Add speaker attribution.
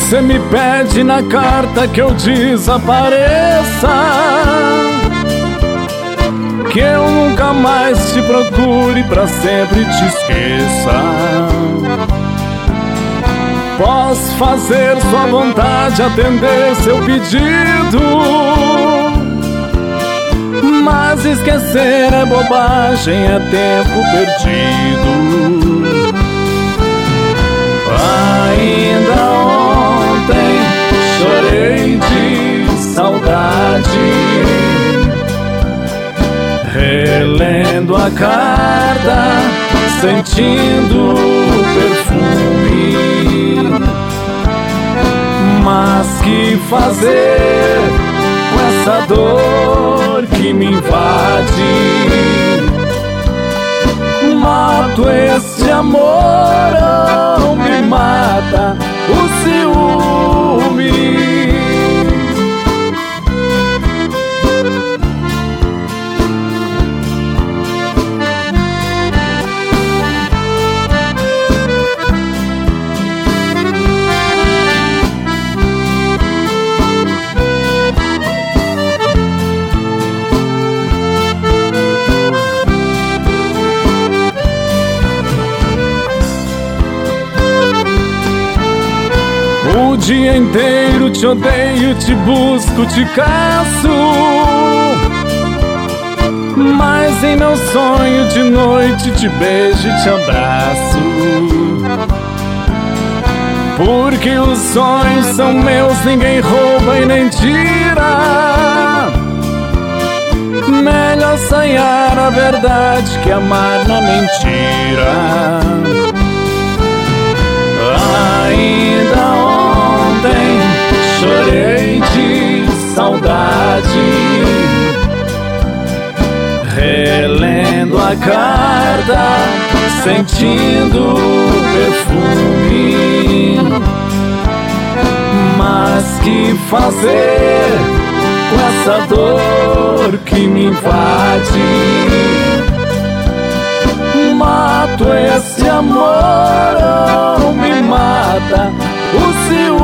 Speaker 1: Você me pede na carta que eu desapareça, que eu nunca mais te procure, pra sempre te esqueça. Posso fazer sua vontade, atender seu pedido, mas esquecer é bobagem, é tempo perdido. Ainda ontem chorei de saudade, relendo a carta, sentindo o perfume. Mas que fazer com essa dor que me invade? Mato este amor ou me mata o ciúme? O dia inteiro te odeio, te busco, te caço, mas em meu sonho de noite te beijo e te abraço. Porque os sonhos são meus, ninguém rouba e nem tira. Melhor sonhar a verdade que amar na mentira. Ainda ontem chorei de saudade, relendo a carta, sentindo o perfume. Mas que fazer com essa dor que me invade? Mato esse amor ou me mata o ciúme?